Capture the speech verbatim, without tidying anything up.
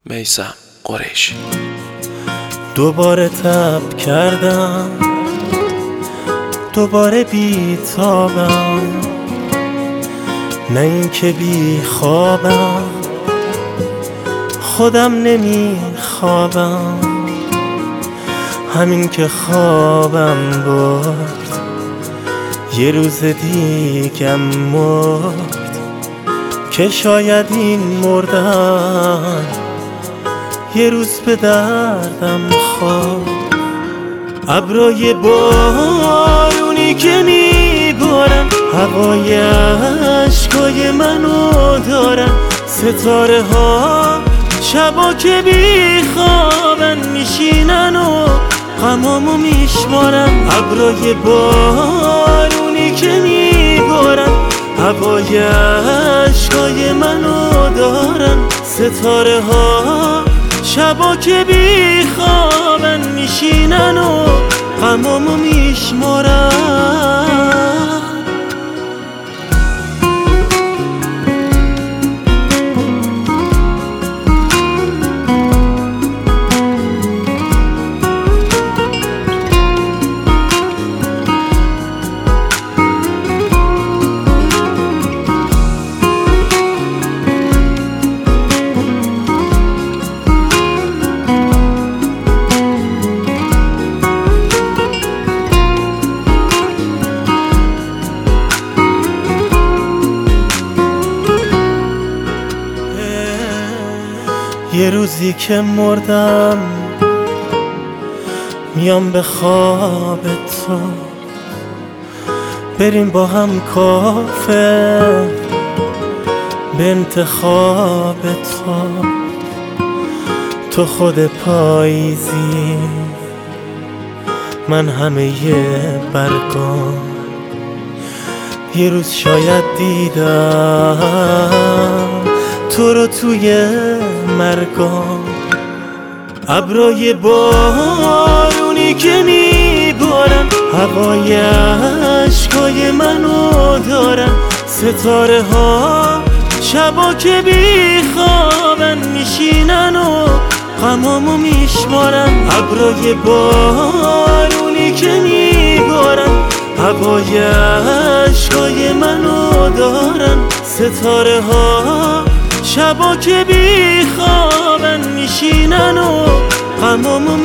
میثم قریشی. دوباره تب کردم، دوباره بیتابم، نه این که بی خوابم، خودم نمیخوابم، همین که خوابم برد یه روز دیگم مرد، که شاید این مردن یه روز به دردم خواب. ابرای بارونی که میبارن هوای عشقای منو دارن، ستاره ها شبا که بیخوابن میشینن و غمامو میشمارن. ابرای بارونی که میبارن هوای عشقای منو دارن، ستاره ها شبا که بیخوابن میشینن و غمامو میشمارن. یه روزی که مردم میام به خواب تو، بریم با هم کافه به انتخاب تو. تو خود پاییزی، من همه یه برگام، یه روز شاید دیدم تو رو توی مرگام. ابرای بارونی که میبارن هوای عشقای منو دارن، ستاره ها شبا که بیخوابن میشینن و غمامو میشمارن. ابرای بارونی که میبارن هوای عشقای منو دارن، ستاره ها شبا که بیخوابن میشینن و غمامو